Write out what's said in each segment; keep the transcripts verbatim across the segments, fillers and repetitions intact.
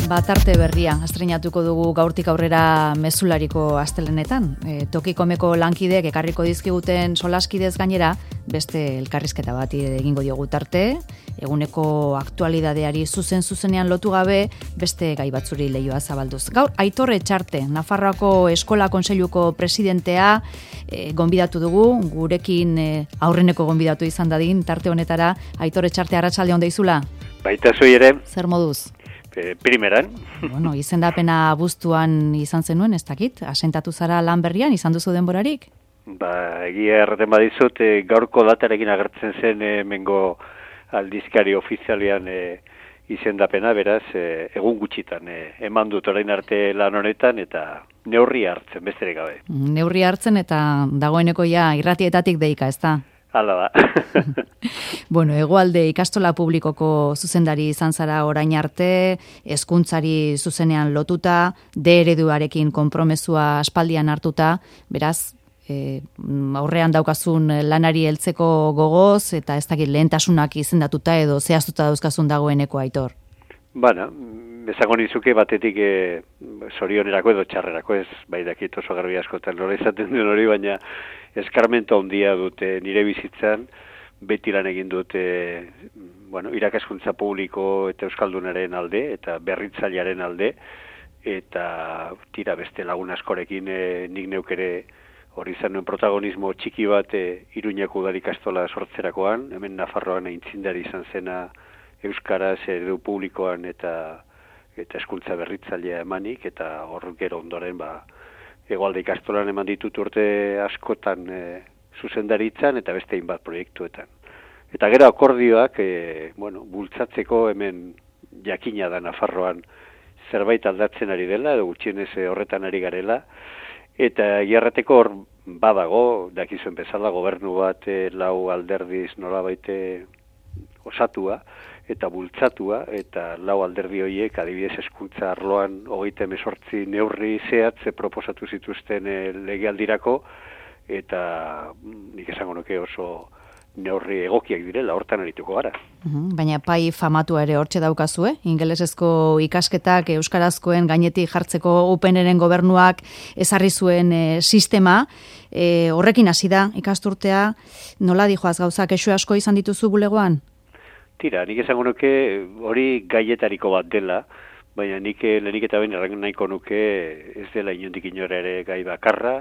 Batarte berria estreinatuko dugu gaurtik aurrera mezulariko astelenetan. E, tokikomeko lankideek ekarriko dizkiguten solaskidez gainera, beste elkarrizketa bat egingo diogu tarte, eguneko aktualidadeari zuzen zuzenean lotu gabe, beste gai batzuri leioa zabalduz. Gaur, Aitor Etxarte, Nafarroako Eskola Kontseiluko presidentea, e, gonbidatu dugu, gurekin e, aurreneko gonbidatu izan dadin, tarte honetara. Aitor Etxarte, arratsalde on deizula? Baita zui ere. Zer moduz? Primeran. Bueno, izendapena abuztuan izan zenuen, ez dakit? Asentatu zara lan berrian, izan duzu denborarik? Ba, egia erraten badizut, e, gaurko datarekin agertzen zen e, mengo aldizkari ofizialian e, izendapena, beraz, e, egun gutxitan e, eman dut orain arte lan honetan, eta neurri hartzen, besterik gabe. Neurri hartzen eta dagoeneko ja irratietatik deika, ez da? Hala da. Bueno, Hegoalde ikastola publikoko zuzendari izan zara orain arte, hezkuntzari zuzenean lotuta, D ereduarekin konpromezua aspaldian hartuta, beraz, e, aurrean daukazun lanari heltzeko gogoz, eta ez dakit lehentasunak izendatuta edo zehaztuta dauzkazun dagoeneko, Aitor. Bana, esango nizuke batetik e, sorionerako edo txarrerako, ez bai dakit oso garbi askotan nola izaten duen hori, baina eskarmento handia dute nire bizitzan, beti lan egin dute bueno, irakaskuntza publiko eta euskaldunaren alde, eta berritzailearen alde, eta tira beste lagun askorekin e, nik neuk ere hori izan nuen protagonismo txiki bat e, Iruñako udal ikastola sortzerakoan, hemen Nafarroan aintzindari izan zena euskaraz eredu publikoan eta eta hezkuntza berritzailea emanik, eta hor gero ondoren ba Hegoalde ikastolan eman ditut urte askotan e, zuzendaritzan eta beste hainbat proiektuetan. Eta gero akordioak, e, bueno, bultzatzeko hemen jakina da Nafarroan zerbait aldatzen ari dela, edo gutxienez horretan ari garela, eta gerrateko hor badago, dakizuen bezala gobernu bat e, lau alderdiz nolabait osatua, eta bultzatua, eta lau alderdi horiek adibidez hezkuntza arloan hogeita hemezortzi neurri zehatz proposatu zituzten e, legealdirako, eta nik esango nuke oso neurri egokiak direla, hortan arituko gara. Uhum, baina pai famatua ere hortxe daukazue, ingelesezko ikasketak euskarazkoen gainetik jartzeko U P N-ren gobernuak ezarri zuen e, sistema, e, horrekin hasi da ikasturtea, nola dijoaz gauzak, kexu asko izan dituzu bulegoan? Tira, nik esango nuke hori gaietariko bat dela, baina nik lehenik eta behin errangen nahiko nuke ez dela inondik inora ere gai bakarra,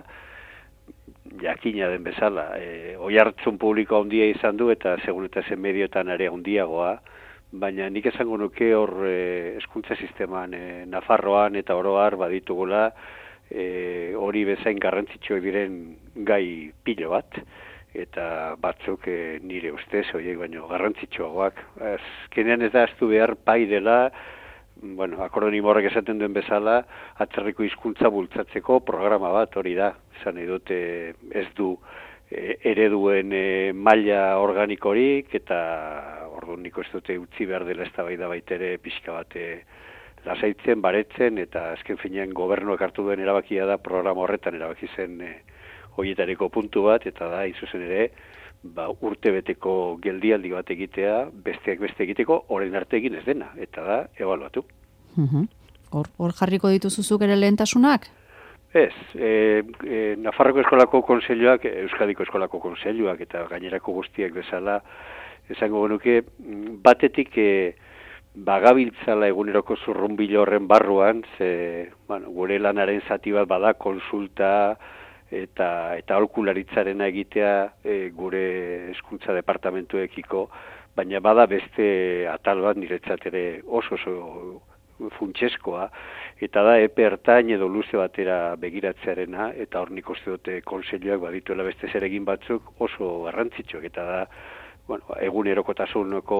jakina den bezala. E, oihartzun publiko handia izan du eta segun eta zen medioetan ere handiagoa, baina nik esango nuke hor hezkuntza e, sisteman e, Nafarroan eta oroar baditugula e, hori bezain garrantzitsuak diren gai pilo bat, eta batzuk e, nire ustez, horiek baino garrantzitsuagoak. Azkenean ez da aztu behar pai dela, bueno, akordonimo horrek esaten duen bezala, atzerriko hizkuntza bultzatzeko programa bat hori da. Esan nahi dute ez du e, ereduen e, maila organikorik, eta orduan nik ez dute utzi behar dela eztabaida baitere pixka bat e, lasaitzen, baretzen, eta azken finean gobernuak hartu duen erabakia da programa horretan erabaki zen e, horietareko puntu bat, eta da, izuzen ere, ba, urtebeteko geldialdi bat egitea, besteak beste egiteko, orain arte egin ez dena, eta da, ebaluatu. Hor, hor jarriko dituzuzuk ere lehentasunak? Ez, e, e, Nafarroko Eskolako Kontseiluak, Euskadiko Eskolako Kontseiluak, eta gainerako guztiak bezala, esango genuke, batetik e, bagabiltzala eguneroko zurrunbilo horren barruan, ze, bueno, gure lanaren zati bat bada, konsulta, eta eta aholkularitzarena egitea e, gure hezkuntza departamentuekiko, baina bada beste atal bat niretzat ere oso oso funtseskoa, eta da epe ertain edo luze batera begiratzearena, eta hor nik uste dute kontseiluak badituela beste zeregin batzuk oso garrantzitsuak, eta da bueno, egunerokotasuneko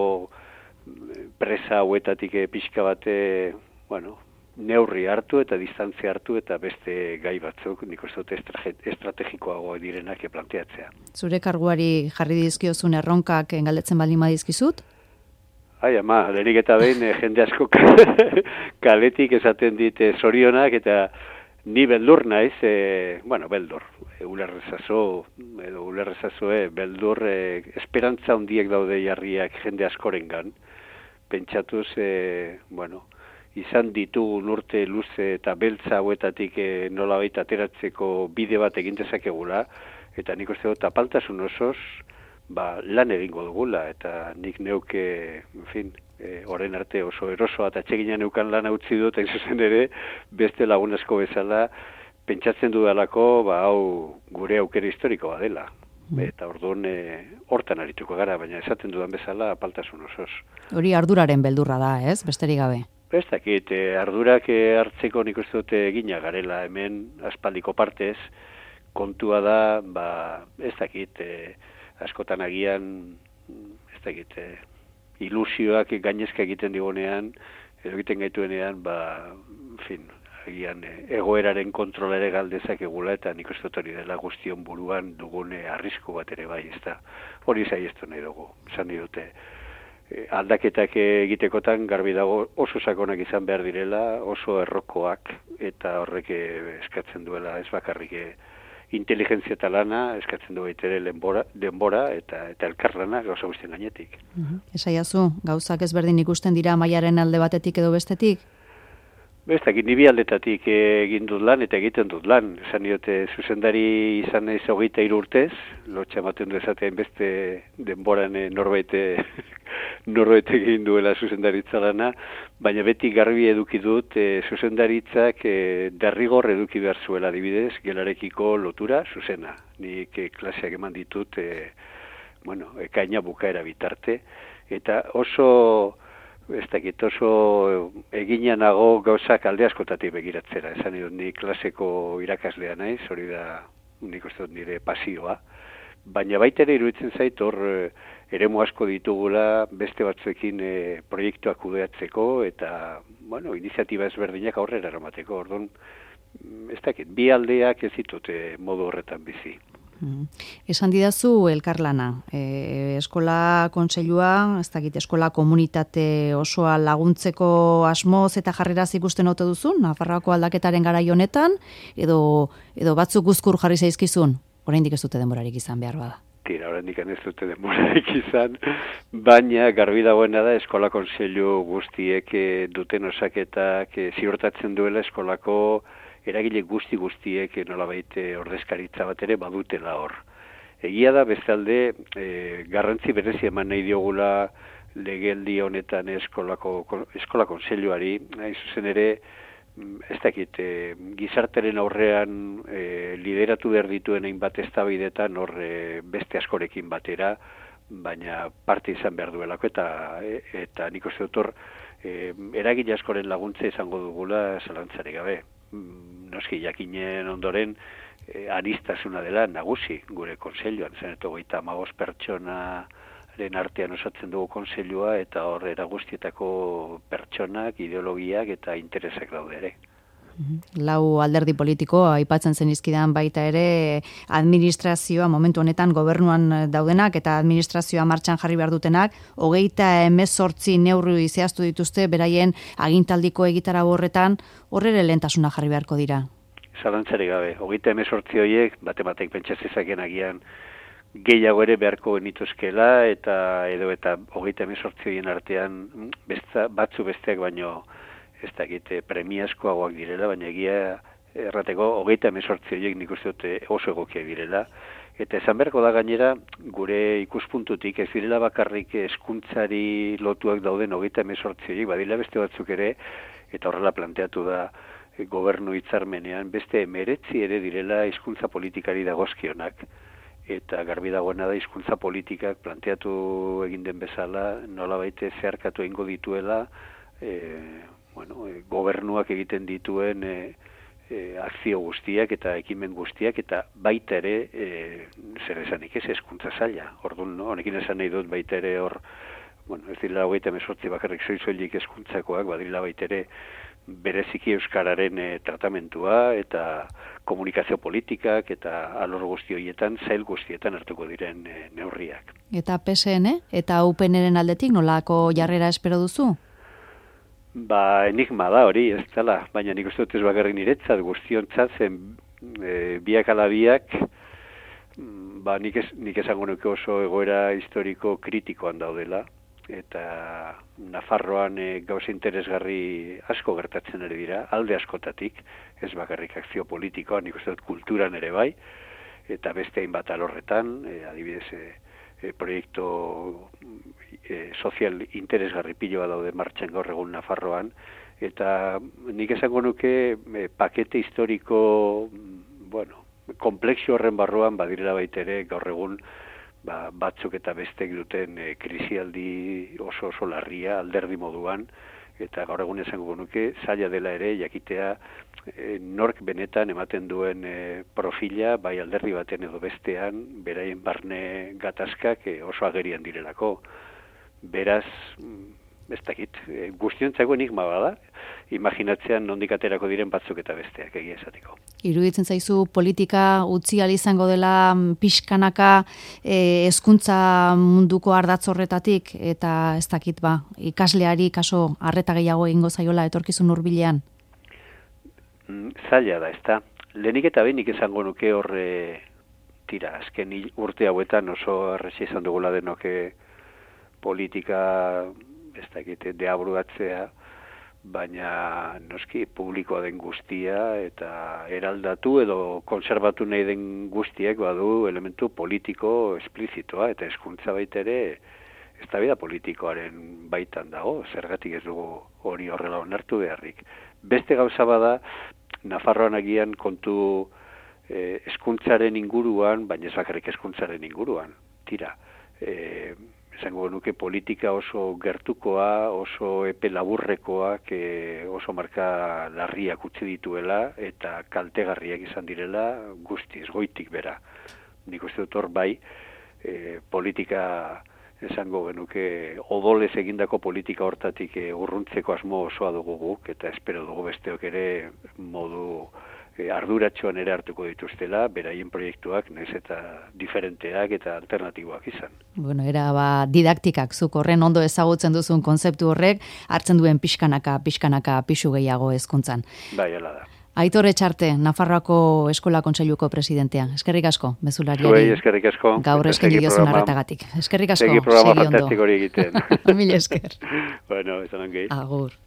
presa hauetatik pixka bate, bueno, neurri hartu eta distantzia hartu eta beste gai batzuk nik uste dute estrategikoago direnak planteatzea. Zure karguari jarri dizkiozun erronkak galdetzen baldin badizkizut? Ai, ama, lehenik eta behin jende asko kaletik esaten dit zorionak, eta ni beldur naiz, e, bueno, beldur, e, ulerrezazo, edo ulerrezazoe, beldur, e, esperantza handiek daude jarriak jende askorengan, pentsatuz, e, bueno, izan ditugun urte luze eta beltza hauetatik e, nolabait ateratzeko bide bat egin dezakegula, eta nik uste dut apaltasun osoz ba, lan egingo dugula, eta nik neuke, en fin, e, orain arte oso erosoa eta atseginan neukan lan utzi dut, egin zuzen ere, beste lagun asko bezala, pentsatzen dudalako, ba, hau gure aukera historikoa dela. Eta orduan e, hortan arituko gara, baina esaten dudan bezala apaltasun osoz. Hori arduraren beldurra da, ez? Besterik gabe. Ez dakit, e, ardurak e, hartzeko nik uste dute egina garela, hemen aspaldiko partez, kontua da, ba, ez dakit, e, askotan agian, ez dakit, e, ilusioak gainezka egiten digunean, edo egiten gaituenean, ba, en fin, agian egoeraren kontrola ere galdezak egula, eta nik uste dut hori dela guztion buruan dugune arrisku bat ere bai, ez da. Hori saiestu nahi dugu, esan nahi dute. Aldaketak egitekotan garbi dago oso sakonak izan behar direla, oso errokoak, eta horrek eskatzen duela ez bakarrik inteligentzia eta lana, eskatzen du baitere denbora, denbora eta eta elkarlana gauza guztien gainetik. Uh-huh. Esaiazu, gauzak ezberdin ikusten dira mailaren alde batetik edo bestetik? Bestak, ni bi aldetatik egin dut lan eta egiten dut lan. Esan diote, zuzendari izan naiz hogeita hiru urtez, lotxa ematen du esaten beste denboran norbait norbait egin duela zuzendaritza lana, baina beti garbi eduki dut e, zuzendaritzak e, derrigor eduki behar zuela adibidez, gelarekiko lotura zuzena. Nik e, klaseak eman ditut, e, bueno, ekaina bukaera bitarte, eta oso ez dakit oso eginanago gauzak alde askotatik begiratzera. Esan dut, ni klaseko irakaslea naiz, hori da nik uste dut nire pasioa. Baina baita ere iruditzen zait hor eremu asko ditugula beste batzuekin e, proiektuak kudeatzeko eta, bueno, iniziatiba ezberdinak aurrera eramateko. Orduan, ez dakit, bi aldeak ez ditute modu horretan bizi. Mm. Esan didazu elkarlana, e, eskola kontseilua, ez dakit, eskola komunitate osoa laguntzeko asmoz eta jarreraz ikusten ote duzun, Nafarroako aldaketaren garai honetan, edo, edo batzuk guzkur jarri zaizkizun, oraindik ez dute denborarik izan behar bada. Tira, oraindik ez dute denborarik izan, baina garbi dagoena da eskola kontseilu guztiek duten osaketak ziurtatzen duela eskolako eragile guzti guztiek nolabait ordezkaritza bat ere badutela hor. Egia da bestalde e, garrantzi berezi eman nahi diogula legeldi honetan eskolako eskola kontseiluari, hain zuzen ere ez dakit e, gizarteren aurrean e, lideratu behar dituen hainbat eztabaidetan hor e, beste askorekin batera, baina parte izan behar duelako eta e, eta nik uste dut hor e, eragile askoren laguntza izango dugula zalantzarik gabe. Noski jakinen ondoren eh, anistasuna dela nagusi gure konseiluan, zeneto goita hamabost pertsonaren artean osatzen dugu konseilua eta horrera guztietako pertsonak, ideologiak eta interesak daude ere. Lau alderdi politiko aipatzen zenizkidan baita ere administrazioa momentu honetan gobernuan daudenak eta administrazioa martxan jarri behar dutenak, hogeita hemezortzi neurri zehaztu dituzte beraien agintaldiko egitarau horretan, horrere lehentasuna jarri beharko dira. Zalantzarik gabe, hogeita hemezortzi horiek bate batek pentsatzezakeen agian gehiago ere beharko genituzkela eta edo eta hogeita hemezortzi horien artean besta, batzu besteak baino ez dakit premiazkoagoak direla, baina egia errateko hogeita hemezortzi horiek nik uste dute oso egokiak direla. Eta esan beharko da gainera, gure ikuspuntutik ez direla bakarrik hezkuntzari lotuak dauden hogeita hemezortzi horiek, badira beste batzuk ere, eta horrela planteatu da gobernu hitzarmenean, beste emeretzi ere direla hizkuntza politikari dagozkionak. Eta garbi dagoena da hizkuntza politikak planteatu egin den bezala, nolabait zeharkatu egingo dituela, e, bueno, e, gobernuak egiten dituen e, e, akzio guztiak eta ekimen guztiak eta baita ere e, zer esanik ez hezkuntza saila. Orduan, no? Honekin esan nahi dut baita ere hor, bueno, ez dira hogeita hemezortzi bakarrik soilik hezkuntzakoak, badira baita ere bereziki euskararen e, tratamentua eta komunikazio politikak eta alor guzti horietan, zail guztietan hartuko diren e, neurriak. Eta P S N eta U P N-ren aldetik nolako jarrera espero duzu? Ba, enigma da hori, ez dela, baina nik uste dut ez bakarrik niretzat, guztiontzat zen e, biak ala biak, ba, nik, ez, nik esango nuke oso egoera historiko kritikoan daudela, eta Nafarroan e, gauza interesgarri asko gertatzen ari dira, alde askotatik, ez bakarrik akzio politikoan, nik uste dut kulturan ere bai, eta beste hainbat alorretan, e, adibidez, e, e, proiektu e, sozial interesgarri piloa daude martxan gaur egun Nafarroan, eta nik esango nuke e, pakete historiko, bueno, komplexio horren barruan badirela baitere gaur egun ba, batzuk eta bestek duten e, krisialdi oso oso larria alderdi moduan, eta gaur egun esango nuke zaila dela ere jakitea e, nork benetan ematen duen e, profila, bai alderdi baten edo bestean, beraien barne gatazkak e, oso agerian direlako. Beraz, ez dakit, e, guztiontzako enigma bada, imaginatzean nondik aterako diren batzuk eta besteak egia esatiko. Iruditzen zaizu politika utzi ahal izango dela pixkanaka e, hezkuntza munduko ardatz horretatik, eta ez dakit ba, ikasleari kaso arreta gehiago egingo zaiola etorkizun hurbilean? Mm, zaila da, ezta. Lehenik eta behinik esango nuke horre tira, azken urte hauetan oso errexia izan dugula denoke politika ez dakit deabruatzea, baina noski publikoa den guztia eta eraldatu edo konserbatu nahi den guztiek badu elementu politiko esplizitoa eta hezkuntza baita ere eztabaida politikoaren baitan dago, zergatik ez dugu hori horrela onartu beharrik. Beste gauza bada, Nafarroan agian kontu eh, hezkuntzaren inguruan, baina ez bakarrik hezkuntzaren inguruan, tira, eh, esango nuke politika oso gertukoa, oso epe laburrekoak, e, oso marka larriak utzi dituela eta kaltegarriak izan direla guztiz, goitik bera. Nik uste dut hor bai, e, politika esango genuke odolez egindako politika hortatik e, urruntzeko asmo osoa dugu guk, eta espero dugu besteok ere modu arduratxoan ere hartuko dituztela, beraien proiektuak, naiz eta diferenteak eta alternatiboak izan. Bueno, era ba, didaktikak, zuk horren ondo ezagutzen duzun konzeptu horrek, hartzen duen pixkanaka, pixkanaka, pixu gehiago hezkuntzan. Bai, hala da. Aitor Etxarte, Nafarroako Eskola Kontseiluko presidentea. Eskerrik asko, mezulariari. Zuei, eskerrik asko. Gaur eskaini diozun arretagatik. Eskerrik asko, segi programa fantastiko hori egiten. Mil esker. Bueno, esan ongei. Agur.